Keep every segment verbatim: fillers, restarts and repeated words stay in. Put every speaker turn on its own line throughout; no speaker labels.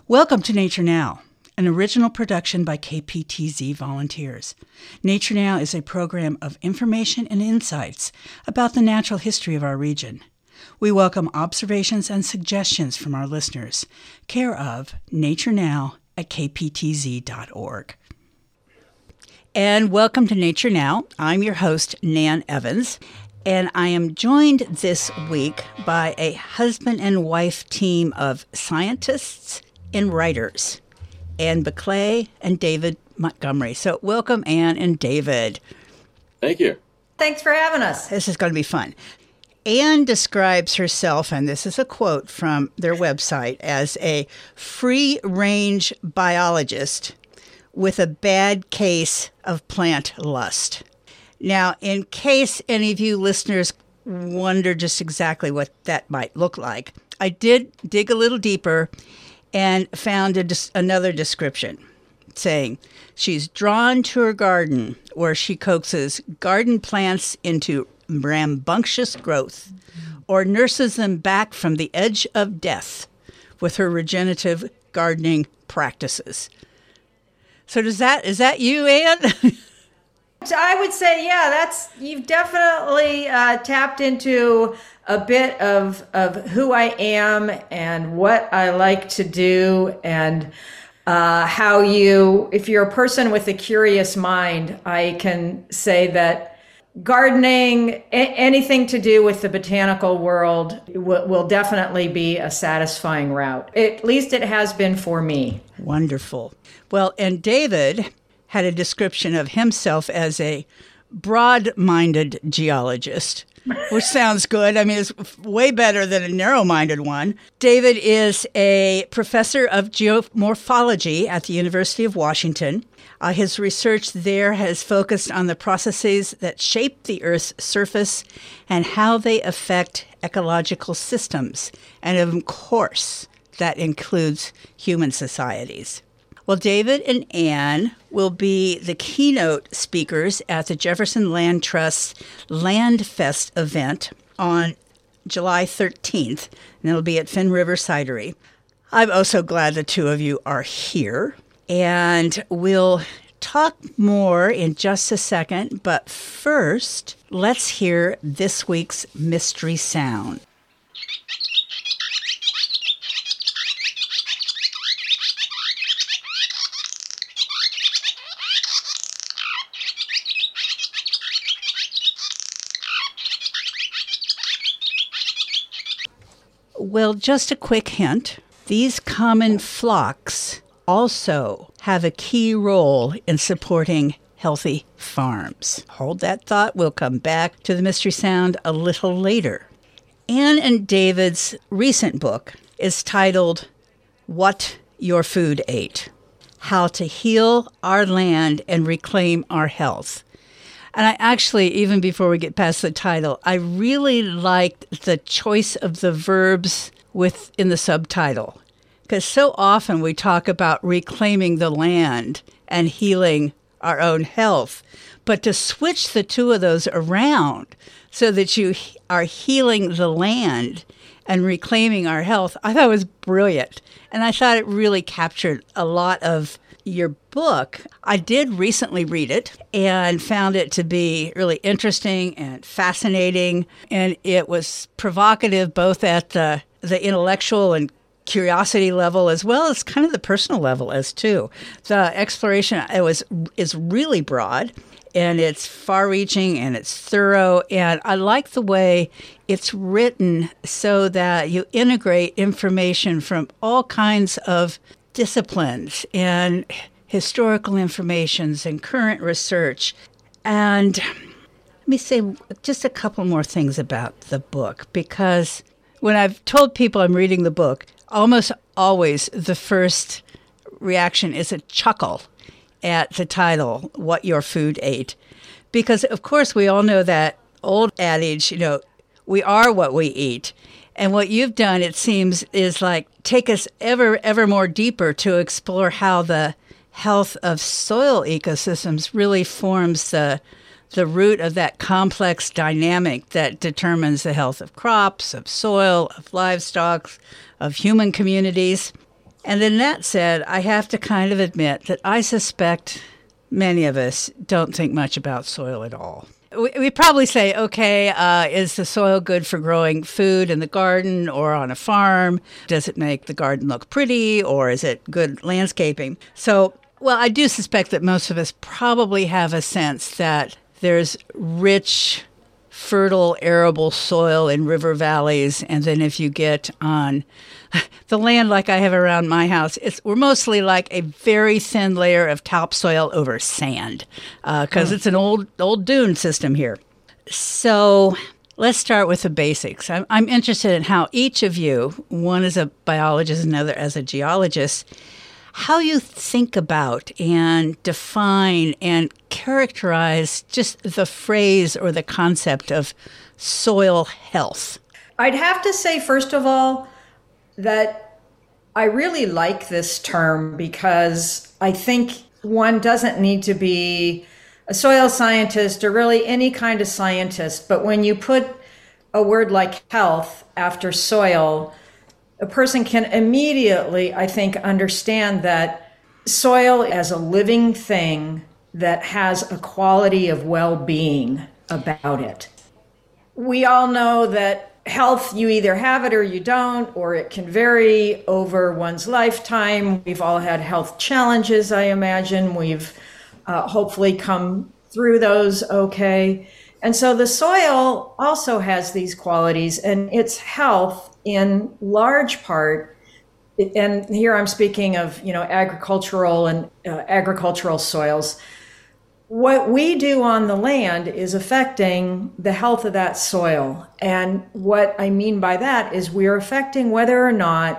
Welcome to Nature Now, an original production by K P T Z volunteers. Nature Now is a program of information and insights about the natural history of our region. We welcome observations and suggestions from our listeners. Care of Nature Now at k p t z dot org. And welcome to Nature Now. I'm your host, Nan Evans, and I am joined this week by a husband and wife team of scientists and writers, Anne Beclay and David Montgomery. So welcome, Anne and David.
Thank you.
Thanks for having us.
This is going to be fun. Anne describes herself, and this is a quote from their website, as a free-range biologist with a bad case of plant lust. Now, in case any of you listeners wonder just exactly what that might look like, I did dig a little deeper and found a, another description saying she's drawn to her garden where she coaxes garden plants into rambunctious growth or nurses them back from the edge of death with her regenerative gardening practices. So does that, is that you, Anne?
I would say, yeah, that's, you've definitely uh, tapped into a bit of, of who I am and what I like to do, and uh, how you, if you're a person with a curious mind, I can say that gardening, a- anything to do with the botanical world w- will definitely be a satisfying route. At least it has been for me.
Wonderful. Well, and David had a description of himself as a broad-minded geologist, which sounds good. I mean, it's way better than a narrow-minded one. David is a professor of geomorphology at the University of Washington. Uh, his research there has focused on the processes that shape the Earth's surface and how they affect ecological systems. And of course, that includes human societies. Well, David and Anne will be the keynote speakers at the Jefferson Land Trust Land Fest event on July thirteenth, and it'll be at Finn River Cidery. I'm also glad the two of you are here, and we'll talk more in just a second, but first, let's hear this week's mystery sound. Well, just a quick hint. These common flocks also have a key role in supporting healthy farms. Hold that thought. We'll come back to the mystery sound a little later. Anne and David's recent book is titled What Your Food Ate: How to Heal Our Land and Reclaim Our Health. And I actually, even before we get past the title, I really liked the choice of the verbs within the subtitle. Because so often we talk about reclaiming the land and healing our own health. But to switch the two of those around so that you are healing the land and reclaiming our health, I thought was brilliant. And I thought it really captured a lot of your book. I did recently read it and found it to be really interesting and fascinating. And it was provocative both at the, the intellectual and curiosity level as well as kind of the personal level as too. The exploration it was is really broad, and it's far-reaching and it's thorough. And I like the way it's written so that you integrate information from all kinds of disciplines and historical informations and current research. And let me say just a couple more things about the book, because when I've told people I'm reading the book, almost always the first reaction is a chuckle at the title, What Your Food Ate. Because, of course, we all know that old adage, you know, we are what we eat. And what you've done, it seems, is like take us ever, ever more deeper to explore how the health of soil ecosystems really forms the the root of that complex dynamic that determines the health of crops, of soil, of livestock, of human communities. And then that said, I have to kind of admit that I suspect many of us don't think much about soil at all. We, we probably say, okay, uh, is the soil good for growing food in the garden or on a farm? Does it make the garden look pretty, or is it good landscaping? So, well, I do suspect that most of us probably have a sense that there's rich, fertile, arable soil in river valleys, and then if you get on the land like I have around my house, it's we're mostly like a very thin layer of topsoil over sand, because uh, mm. it's an old old dune system here. So let's start with the basics. I'm, I'm interested in how each of you, one as a biologist, another as a geologist, how you think about and define and characterize just the phrase or the concept of soil health.
I'd have to say, first of all, that I really like this term because I think one doesn't need to be a soil scientist or really any kind of scientist, but when you put a word like health after soil, a person can immediately, I think, understand that soil as a living thing that has a quality of well-being about it. We all know that health, you either have it or you don't, or it can vary over one's lifetime. We've all had health challenges, I imagine. We've uh, hopefully come through those okay. And so the soil also has these qualities, and its health in large part, and here I'm speaking of, you know, agricultural and uh, agricultural soils. What we do on the land is affecting the health of that soil. And what I mean by that is we're affecting whether or not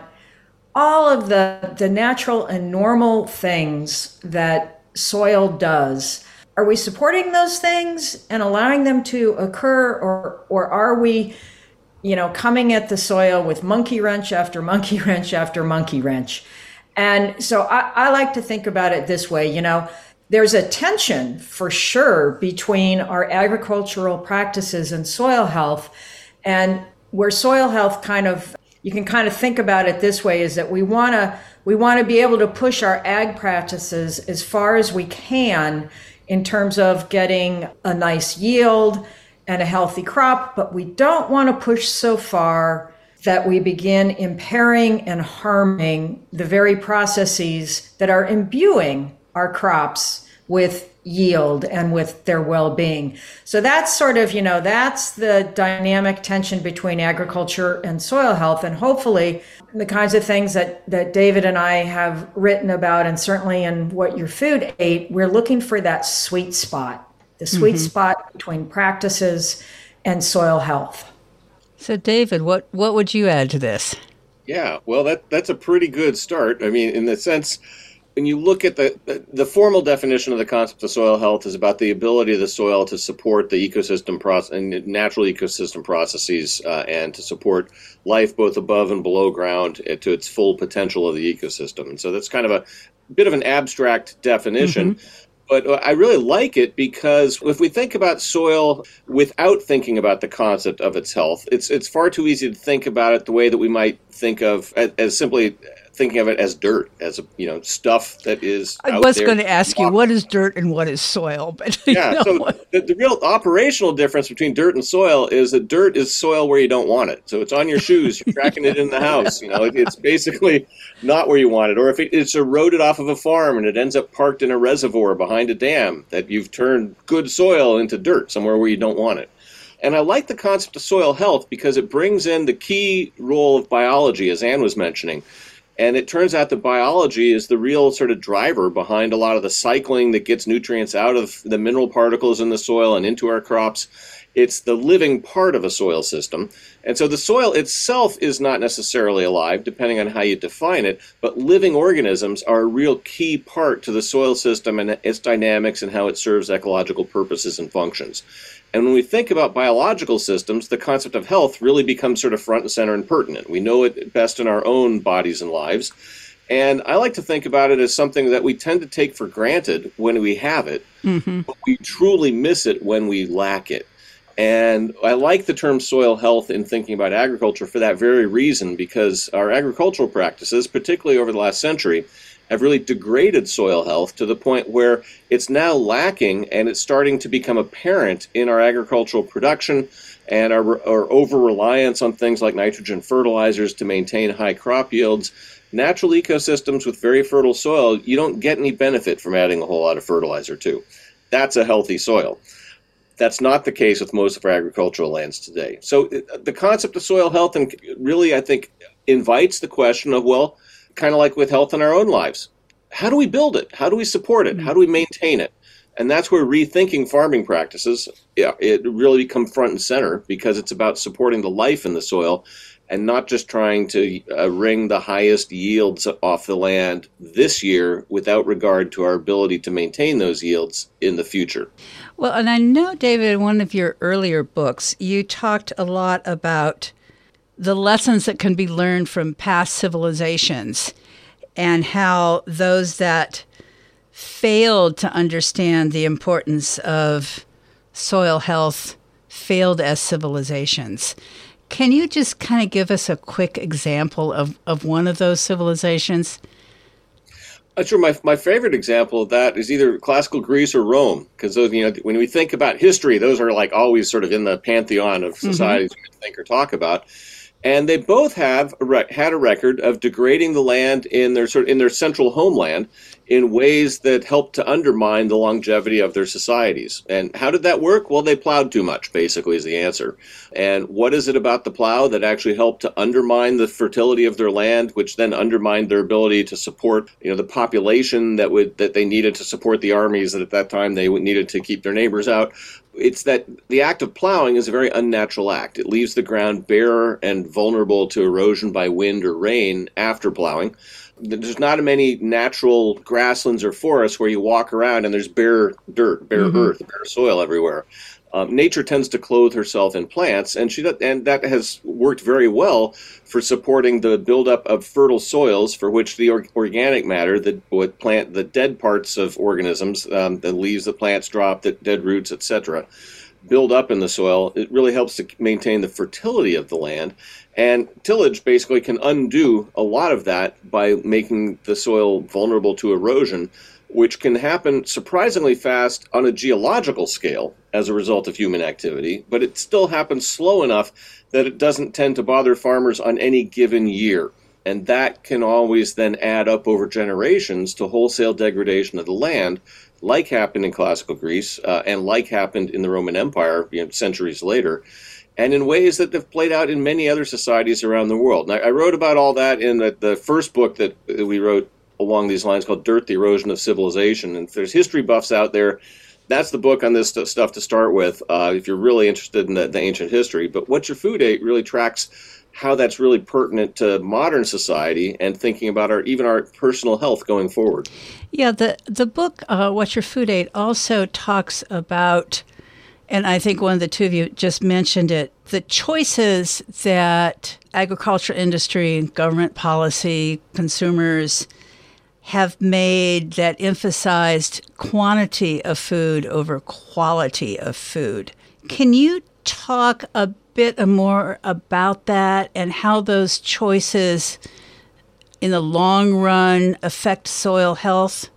all of the, the natural and normal things that soil does, are we supporting those things and allowing them to occur, or or are we, you know, coming at the soil with monkey wrench after monkey wrench after monkey wrench? And so I, I like to think about it this way, you know, there's a tension for sure between our agricultural practices and soil health. And where soil health kind of, you can kind of think about it this way, is that we want to we want to be able to push our ag practices as far as we can in terms of getting a nice yield and a healthy crop, but we don't want to push so far that we begin impairing and harming the very processes that are imbuing our crops with yield and with their well-being. So that's sort of, you know, that's the dynamic tension between agriculture and soil health. And hopefully the kinds of things that, that David and I have written about, and certainly in What Your Food Ate, we're looking for that sweet spot, the sweet mm-hmm. spot between practices and soil health.
So David, what, what would you add to this?
Yeah, well, that that's a pretty good start. I mean, in the sense, when you look at the, the, the formal definition of the concept of soil health is about the ability of the soil to support the ecosystem process and natural ecosystem processes uh, and to support life both above and below ground to its full potential of the ecosystem. And so that's kind of a bit of an abstract definition. Mm-hmm. But I really like it because if we think about soil without thinking about the concept of its health, it's it's far too easy to think about it the way that we might think of as, as simply thinking of it as dirt, as a, you know, stuff that is
I
out
was
there.
going to ask you, what is dirt and what is soil? But
yeah,
you know
so
what?
the, the real operational difference between dirt and soil is that dirt is soil where you don't want it. So it's on your shoes, you're tracking it in the house. You know, it, it's basically not where you want it. Or if it, it's eroded off of a farm and it ends up parked in a reservoir behind a dam, that you've turned good soil into dirt somewhere where you don't want it. And I like the concept of soil health because it brings in the key role of biology, as Anne was mentioning. And it turns out that biology is the real sort of driver behind a lot of the cycling that gets nutrients out of the mineral particles in the soil and into our crops. It's the living part of a soil system. And so the soil itself is not necessarily alive, depending on how you define it, but living organisms are a real key part to the soil system and its dynamics and how it serves ecological purposes and functions. And when we think about biological systems, the concept of health really becomes sort of front and center and pertinent. We know it best in our own bodies and lives. And I like to think about it as something that we tend to take for granted when we have it, mm-hmm. but we truly miss it when we lack it. And I like the term soil health in thinking about agriculture for that very reason, because our agricultural practices, particularly over the last century, have really degraded soil health to the point where it's now lacking, and it's starting to become apparent in our agricultural production and our, our over-reliance on things like nitrogen fertilizers to maintain high crop yields. Natural ecosystems with very fertile soil, you don't get any benefit from adding a whole lot of fertilizer to. That's a healthy soil. That's not the case with most of our agricultural lands today. So the concept of soil health and really, I think, invites the question of, well, kind of like with health in our own lives, how do we build it? How do we support it? How do we maintain it? And that's where rethinking farming practices, yeah, it really become front and center, because it's about supporting the life in the soil and not just trying to uh, wring the highest yields off the land this year without regard to our ability to maintain those yields in the future.
Well, and I know, David, in one of your earlier books, you talked a lot about the lessons that can be learned from past civilizations and how those that failed to understand the importance of soil health failed as civilizations. Can you just kind of give us a quick example of, of one of those civilizations?
Uh, sure. My my favorite example of that is either classical Greece or Rome, because those, you know, when we think about history, those are like always sort of in the pantheon of societies mm-hmm. we can think or talk about. And they both have a rec- had a record of degrading the land in their sort of, in their central homeland in ways that helped to undermine the longevity of their societies. And how did that work? Well, they plowed too much, basically, is the answer. And what is it about the plow that actually helped to undermine the fertility of their land, which then undermined their ability to support, you know, the population that would that they needed to support the armies that at that time they needed to keep their neighbors out? It's that the act of plowing is a very unnatural act. It leaves the ground bare and vulnerable to erosion by wind or rain after plowing. There's not many natural grasslands or forests where you walk around and there's bare dirt, bare mm-hmm. earth, bare soil everywhere. Um, nature tends to clothe herself in plants, and she and that has worked very well for supporting the buildup of fertile soils, for which the or- organic matter, the what plant, the dead parts of organisms, um, the leaves the plants drop, the dead roots, et cetera, build up in the soil. It really helps to maintain the fertility of the land. And tillage basically can undo a lot of that by making the soil vulnerable to erosion, which can happen surprisingly fast on a geological scale as a result of human activity, but it still happens slow enough that it doesn't tend to bother farmers on any given year. And that can always then add up over generations to wholesale degradation of the land, like happened in classical Greece uh, and like happened in the Roman Empire, you know, centuries later, and in ways that have played out in many other societies around the world. And I, I wrote about all that in the, the first book that we wrote along these lines, called Dirt, the Erosion of Civilization. And if there's history buffs out there, that's the book on this st- stuff to start with, uh, if you're really interested in the, the ancient history. But What Your Food Ate really tracks how that's really pertinent to modern society and thinking about our even our personal health going forward.
Yeah, the, the book, uh, What Your Food Ate, also talks about, and I think one of the two of you just mentioned it, the choices that agriculture industry, government policy, consumers have made that emphasized quantity of food over quality of food. Can you talk a bit more about that and how those choices in the long run affect soil health?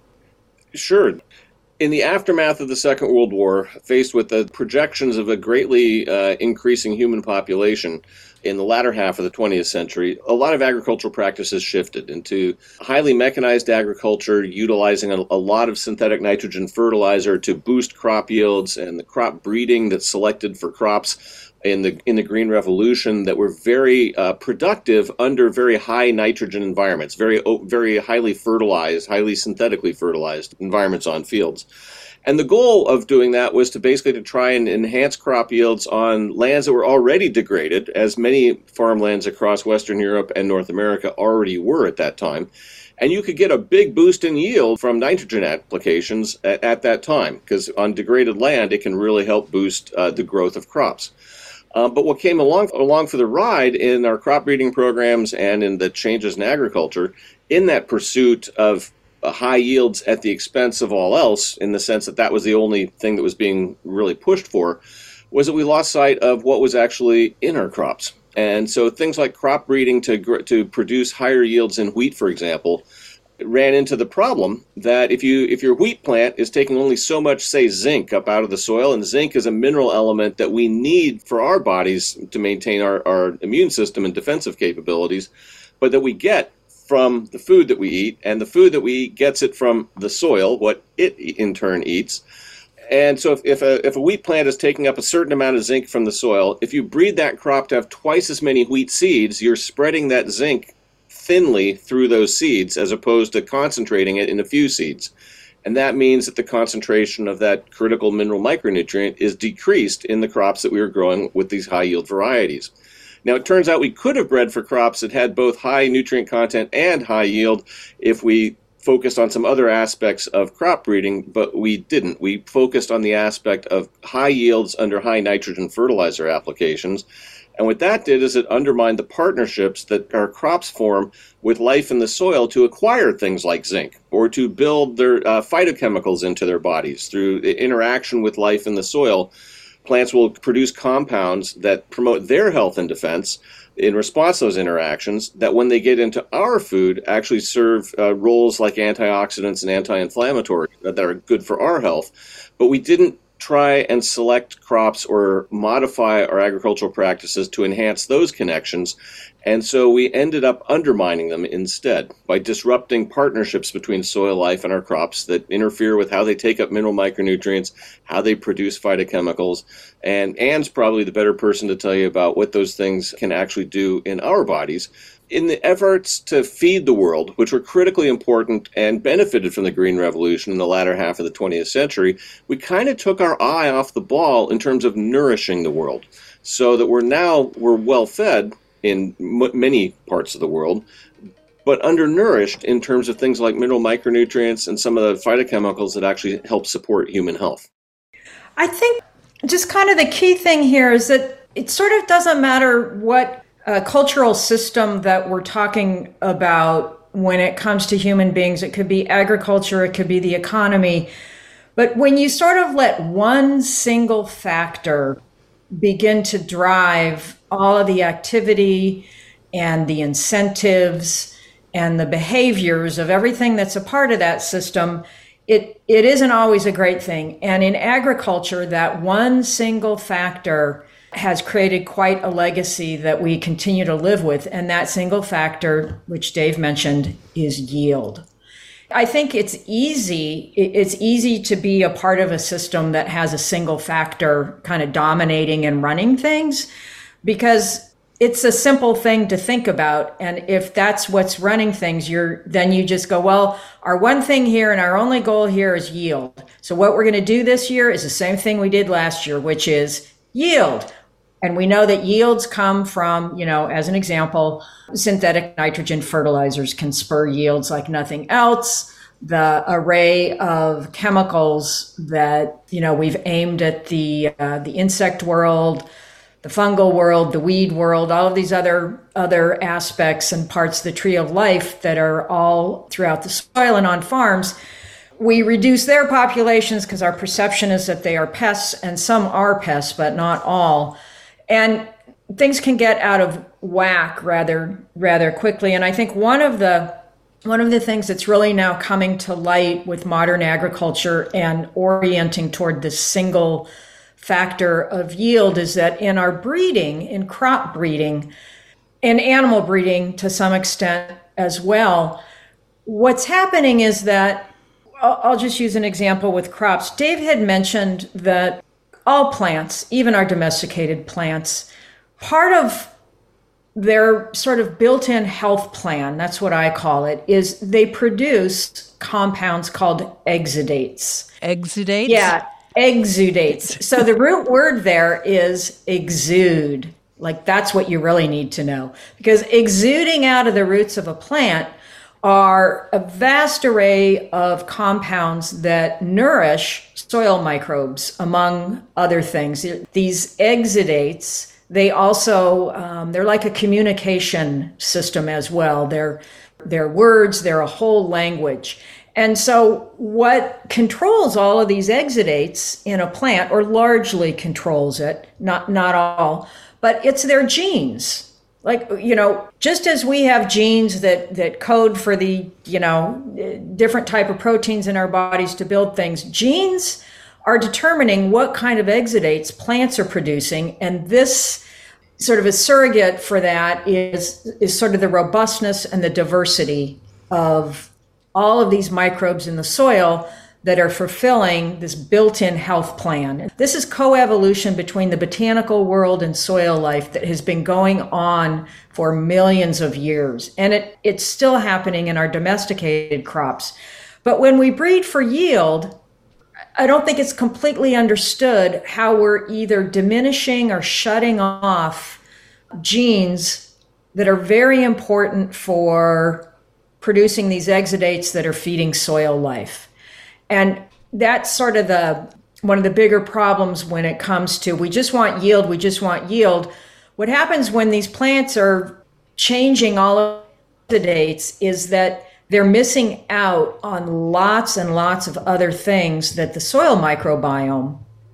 Sure. In the aftermath of the Second World War, faced with the projections of a greatly uh, increasing human population in the latter half of the twentieth century, a lot of agricultural practices shifted into highly mechanized agriculture, utilizing a, a lot of synthetic nitrogen fertilizer to boost crop yields, and the crop breeding that's selected for crops in the in the Green Revolution that were very uh, productive under very high nitrogen environments, very very highly fertilized, highly synthetically fertilized environments on fields. And the goal of doing that was to basically to try and enhance crop yields on lands that were already degraded, as many farmlands across Western Europe and North America already were at that time. And you could get a big boost in yield from nitrogen applications at, at that time, because on degraded land, it can really help boost uh, the growth of crops. Uh, but what came along along for the ride in our crop breeding programs and in the changes in agriculture, in that pursuit of uh, high yields at the expense of all else, in the sense that that was the only thing that was being really pushed for, was that we lost sight of what was actually in our crops. And so things like crop breeding to gr- to produce higher yields in wheat, for example, ran into the problem that if you if your wheat plant is taking only so much, say, zinc up out of the soil, and zinc is a mineral element that we need for our bodies to maintain our, our immune system and defensive capabilities, but that we get from the food that we eat, and the food that we eat gets it from the soil, what it in turn eats. And so if, if, a, if a wheat plant is taking up a certain amount of zinc from the soil, if you breed that crop to have twice as many wheat seeds, you're spreading that zinc thinly through those seeds as opposed to concentrating it in a few seeds. And that means that the concentration of that critical mineral micronutrient is decreased in the crops that we were growing with these high yield varieties. Now, it turns out we could have bred for crops that had both high nutrient content and high yield if we focused on some other aspects of crop breeding, but we didn't. We focused on the aspect of high yields under high nitrogen fertilizer applications. And what that did is it undermined the partnerships that our crops form with life in the soil to acquire things like zinc or to build their uh, phytochemicals into their bodies through the interaction with life in the soil. Plants will produce compounds that promote their health and defense in response to those interactions that when they get into our food actually serve uh, roles like antioxidants and anti-inflammatory that are good for our health. But we didn't try and select crops or modify our agricultural practices to enhance those connections. And so we ended up undermining them instead by disrupting partnerships between soil life and our crops that interfere with how they take up mineral micronutrients, how they produce phytochemicals. And Anne's probably the better person to tell you about what those things can actually do in our bodies. In the efforts to feed the world, which were critically important and benefited from the Green Revolution in the latter half of the twentieth century, we kind of took our eye off the ball in terms of nourishing the world, so that we're now we're well fed in m- many parts of the world, but undernourished in terms of things like mineral micronutrients and some of the phytochemicals that actually help support human health.
I think just kind of the key thing here is that it sort of doesn't matter what uh, cultural system that we're talking about when it comes to human beings. It could be agriculture, it could be the economy. But when you sort of let one single factor begin to drive all of the activity and the incentives and the behaviors of everything that's a part of that system, it it isn't always a great thing. And in agriculture, that one single factor has created quite a legacy that we continue to live with. And that single factor, which Dave mentioned, is yield. I think it's easy. It's easy to be a part of a system that has a single factor kind of dominating and running things, because it's a simple thing to think about. And if that's what's running things, you're then you just go, well, our one thing here and our only goal here is yield. So what we're going to do this year is the same thing we did last year, which is yield. And we know that yields come from, you know, as an example, synthetic nitrogen fertilizers can spur yields like nothing else. The array of chemicals that, you know, we've aimed at the uh, the insect world, the fungal world, the weed world, all of these other other aspects and parts of the tree of life that are all throughout the soil and on farms. We reduce their populations because our perception is that they are pests, and some are pests, but not all. And things can get out of whack rather rather quickly. And I think one of the one of the things that's really now coming to light with modern agriculture and orienting toward this single factor of yield is that in our breeding, in crop breeding, and animal breeding to some extent as well, what's happening is that, I'll just use an example with crops. Dave had mentioned that all plants, even our domesticated plants, part of their sort of built-in health plan, that's what I call it, is they produce compounds called exudates.
Exudates?
Yeah, exudates. So the root word there is exude. Like, that's what you really need to know. Because exuding out of the roots of a plant are a vast array of compounds that nourish soil microbes, among other things. These exudates, they also, um, they're like a communication system as well. They're, they're words, they're a whole language. And so what controls all of these exudates in a plant, or largely controls it, not, not all, but it's their genes. Like, you know, just as we have genes that, that code for the, you know, different type of proteins in our bodies to build things, genes are determining what kind of exudates plants are producing. And this sort of a surrogate for that is, is sort of the robustness and the diversity of all of these microbes in the soil that are fulfilling this built-in health plan. This is coevolution between the botanical world and soil life that has been going on for millions of years. And it, it's still happening in our domesticated crops. But when we breed for yield, I don't think it's completely understood how we're either diminishing or shutting off genes that are very important for producing these exudates that are feeding soil life. And that's sort of the one of the bigger problems when it comes to we just want yield, we just want yield. What happens when these plants are changing all of the exudates is that they're missing out on lots and lots of other things that the soil microbiome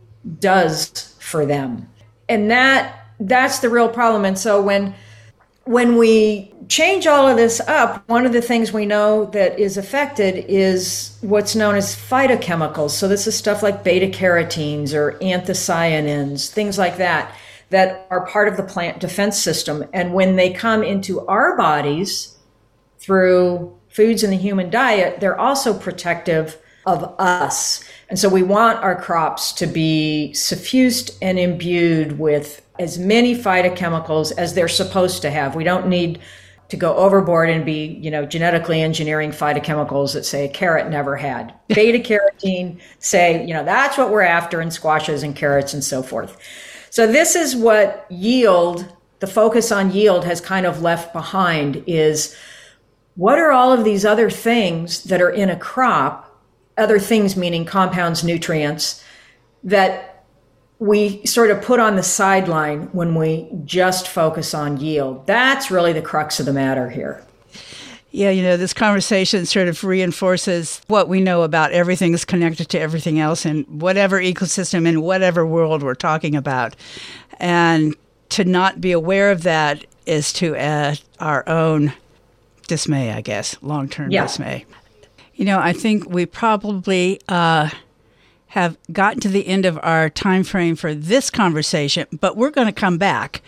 does for them. And that that's the real problem. And so when when we change all of this up, one of the things we know that is affected is what's known as phytochemicals. So this is stuff like beta carotenes or anthocyanins, things like that, that are part of the plant defense system. And when they come into our bodies through foods in the human diet, they're also protective of us. And so we want our crops to be suffused and imbued with as many phytochemicals as they're supposed to have. We don't need to go overboard and be, you know, genetically engineering phytochemicals that say a carrot never had. Beta carotene say, you know, that's what we're after in squashes and carrots and so forth. So this is what yield, the focus on yield has kind of left behind is what are all of these other things that are in a crop, other things meaning compounds, nutrients, that we sort of put on the sideline when we just focus on yield. That's really the crux of the matter here.
Yeah, you know, this conversation sort of reinforces what we know about everything is connected to everything else in whatever ecosystem in whatever world we're talking about. And to not be aware of that is to add our own dismay, I guess, long-term yeah. dismay. You know, I think we probably uh, have gotten to the end of our time frame for this conversation, but we're going to come back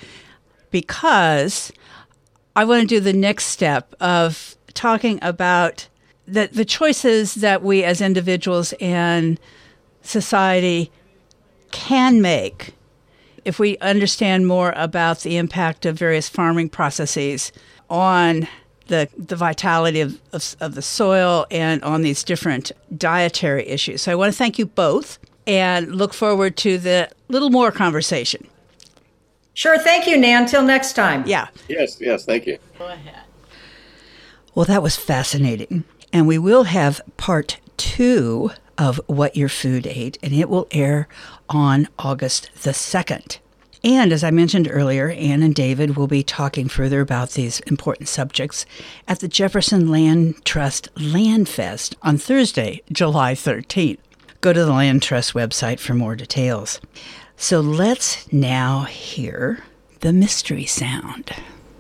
because I want to do the next step of talking about the, the choices that we as individuals and society can make if we understand more about the impact of various farming processes on the the vitality of, of, of the soil and on these different dietary issues. So I want to thank you both and look forward to the little more conversation.
Sure. Thank you, Nan. Until next time.
Yeah.
Yes, yes. Thank you.
Go ahead. Well, that was fascinating. And we will have part two of What Your Food Ate, and it will air on August the second. And as I mentioned earlier, Ann and David will be talking further about these important subjects at the Jefferson Land Trust Land Fest on Thursday, July thirteenth. Go to the Land Trust website for more details. So let's now hear the mystery sound.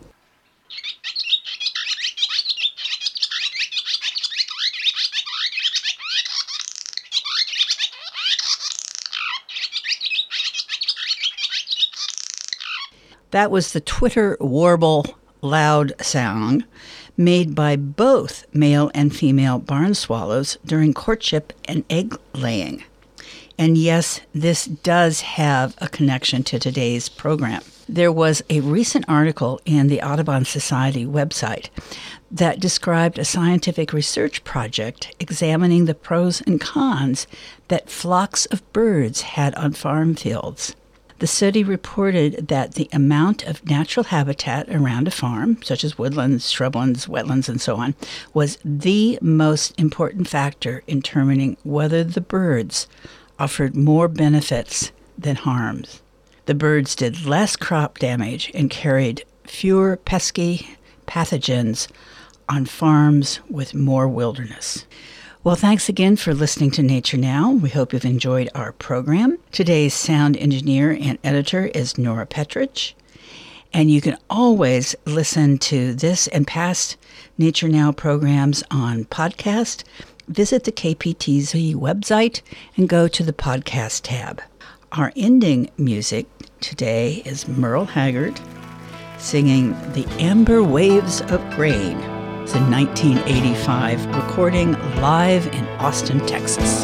That was the Twitter warble loud sound made by both male and female barn swallows during courtship and egg laying. And yes, this does have a connection to today's program. There was a recent article in the Audubon Society website that described a scientific research project examining the pros and cons that flocks of birds had on farm fields. The study reported that the amount of natural habitat around a farm, such as woodlands, shrublands, wetlands, and so on, was the most important factor in determining whether the birds offered more benefits than harms. The birds did less crop damage and carried fewer pesky pathogens on farms with more wilderness. Well, thanks again for listening to Nature Now. We hope you've enjoyed our program. Today's sound engineer and editor is Nora Petrich. And you can always listen to this and past Nature Now programs on podcast. Visit the K P T Z website and go to the podcast tab. Our ending music today is Merle Haggard singing The Amber Waves of Grain. It's a nineteen eighty-five recording live in Austin, Texas.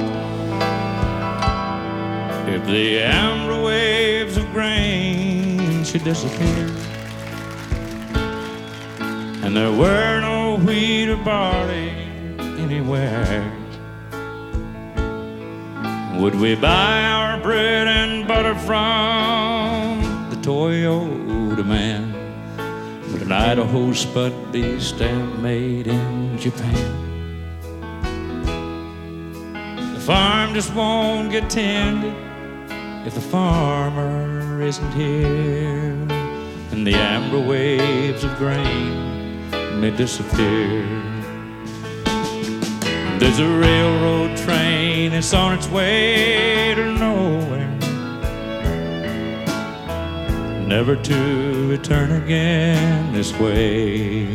If the amber waves of grain should disappear, and there were no wheat or barley anywhere, would we buy our bread and butter from the Toyota man? Would an Idaho Spud be stamp made in Japan? The farm just won't get tended if the farmer isn't here, and the amber waves of grain may disappear. There's a railroad train that's on its way to nowhere, never to return again this way.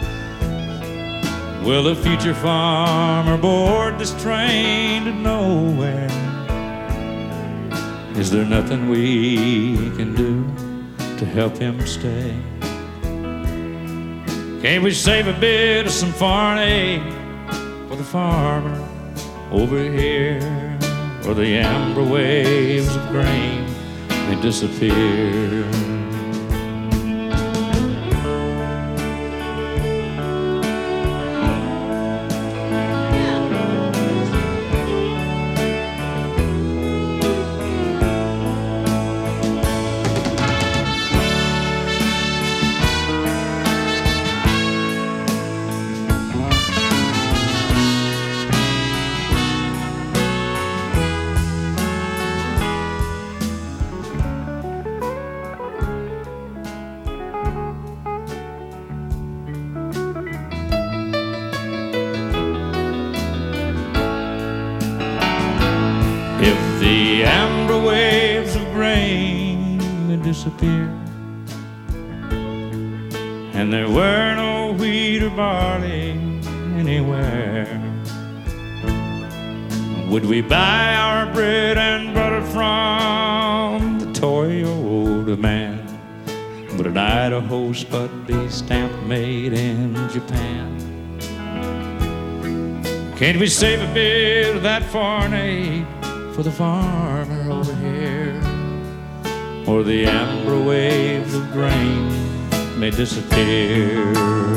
Will the future farmer board this train to nowhere? Is there nothing we can do to help him stay? Can't we save a bit of some foreign aid for the farmer over here, where the amber waves of grain may disappear? If the amber waves of grain may disappear, and there were no wheat or barley anywhere, would we buy our bread and butter from the Toyota man? Would an Idaho Spud be stamp made in Japan? Can't we save a bit of that foreign aid for the farmer over here, or the amber waves of grain may disappear?